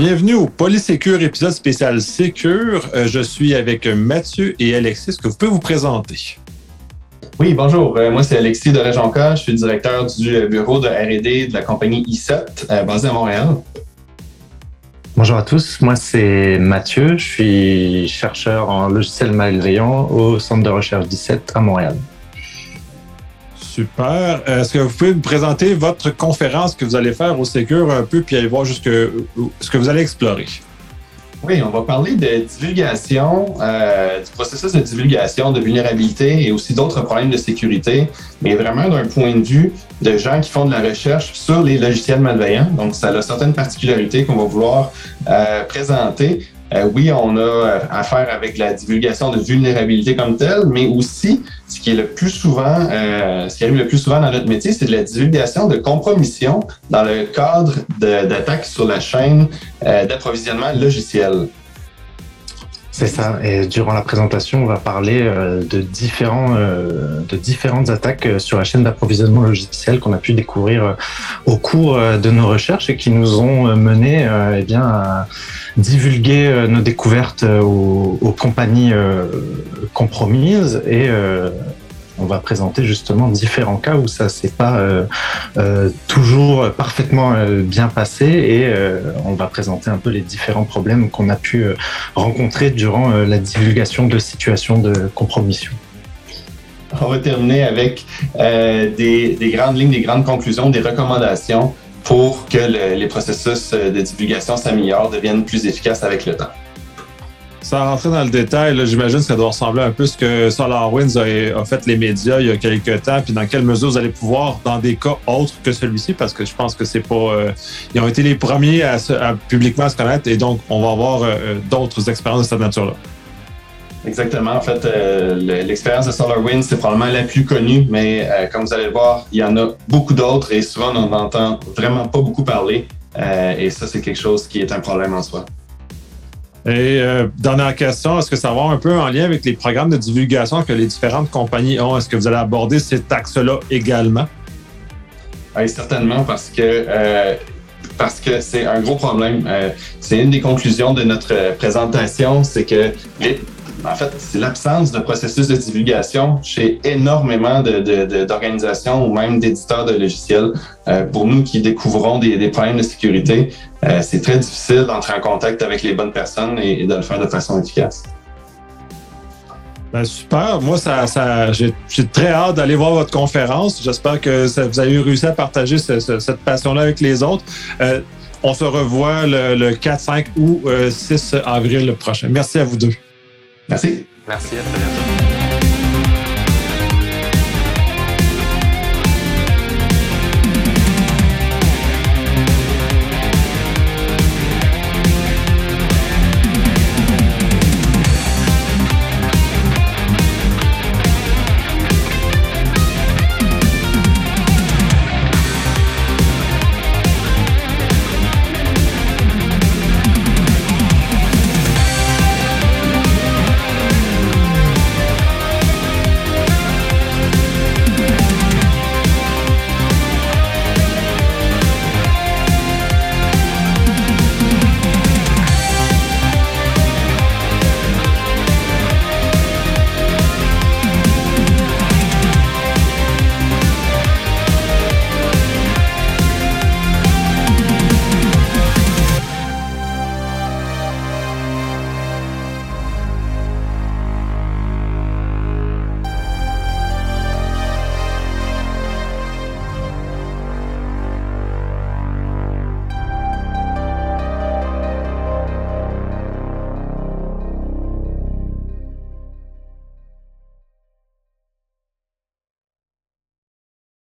Bienvenue au Polysécure, épisode spécial Sécure. Je suis avec Mathieu et Alexis. Est-ce que vous pouvez vous présenter? Oui, bonjour. Moi, c'est Alexis de Rejonca. Je suis le directeur du bureau de R&D de la compagnie ISET, basée à Montréal. Bonjour à tous. Moi, c'est Mathieu. Je suis chercheur en logiciel malveillant au centre de recherche d'ISET à Montréal. Super. Est-ce que vous pouvez me présenter votre conférence que vous allez faire au Sécure un peu, puis aller voir ce que vous allez explorer? Oui, on va parler de divulgation, du processus de divulgation, de vulnérabilité et aussi d'autres problèmes de sécurité, mais vraiment d'un point de vue de gens qui font de la recherche sur les logiciels malveillants. Donc, ça a certaines particularités qu'on va vouloir présenter. Oui, on a affaire avec la divulgation de vulnérabilité comme telle, mais aussi, ce qui arrive le plus souvent dans notre métier, c'est de la divulgation de compromission dans le cadre d'attaques sur la chaîne d'approvisionnement logiciel. C'est ça. Et durant la présentation, on va parler de différentes attaques sur la chaîne d'approvisionnement logiciel qu'on a pu découvrir au cours de nos recherches et qui nous ont mené à divulguer nos découvertes aux compagnies compromises et on va présenter justement différents cas où ça s'est pas toujours parfaitement bien passé et on va présenter un peu les différents problèmes qu'on a pu rencontrer durant la divulgation de situations de compromission. On va terminer avec des grandes lignes, des grandes conclusions, des recommandations pour que les processus de divulgation s'améliorent, deviennent plus efficaces avec le temps. Sans rentrer dans le détail, là, j'imagine que ça doit ressembler un peu à ce que SolarWinds a fait les médias il y a quelques temps, puis dans quelle mesure vous allez pouvoir, dans des cas autres que celui-ci, parce que je pense que c'est pas... ils ont été les premiers à publiquement se connaître, et donc on va avoir d'autres expériences de cette nature-là. Exactement. En fait, l'expérience de SolarWinds, c'est probablement la plus connue, mais comme vous allez le voir, il y en a beaucoup d'autres, et souvent on n'en entend vraiment pas beaucoup parler, et ça, c'est quelque chose qui est un problème en soi. Et dernière question, est-ce que ça va avoir un peu en lien avec les programmes de divulgation que les différentes compagnies ont? Est-ce que vous allez aborder cet axe-là également? Oui, certainement, parce que c'est un gros problème. C'est une des conclusions de notre présentation, c'est que c'est l'absence de processus de divulgation chez énormément d'organisations ou même d'éditeurs de logiciels. Pour nous qui découvrons des problèmes de sécurité, c'est très difficile d'entrer en contact avec les bonnes personnes et de le faire de façon efficace. Ben super. Moi, j'ai très hâte d'aller voir votre conférence. J'espère que vous avez réussi à partager cette passion-là avec les autres. On se revoit le 4, 5 ou 6 avril prochain. Merci à vous deux. Merci. Merci, à très bientôt.